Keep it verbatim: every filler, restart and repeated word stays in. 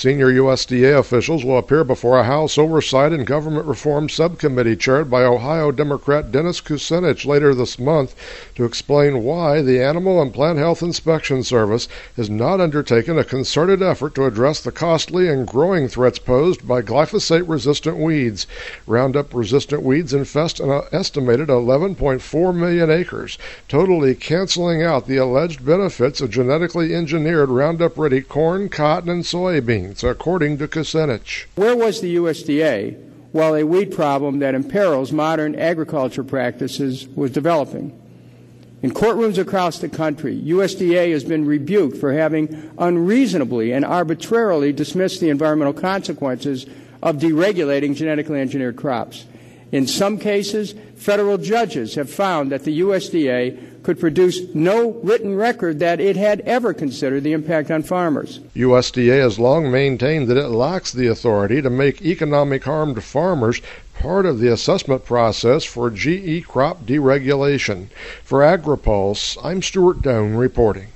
Senior U S D A officials will appear before a House Oversight and Government Reform Subcommittee chaired by Ohio Democrat Dennis Kucinich later this month to explain why the Animal and Plant Health Inspection Service has not undertaken a concerted effort to address the costly and growing threats posed by glyphosate-resistant weeds. Roundup-resistant weeds infest an estimated eleven point four million acres, totally canceling out the alleged benefits of genetically engineered Roundup-ready corn, cotton, and soybeans, according to Kucinich. Where was the U S D A while a weed problem that imperils modern agriculture practices was developing? In courtrooms across the country, U S D A has been rebuked for having unreasonably and arbitrarily dismissed the environmental consequences of deregulating genetically engineered crops. In some cases, federal judges have found that the U S D A could produce no written record that it had ever considered the impact on farmers. U S D A has long maintained that it lacks the authority to make economic harm to farmers part of the assessment process for G E crop deregulation. For AgriPulse, I'm Stuart Doan reporting.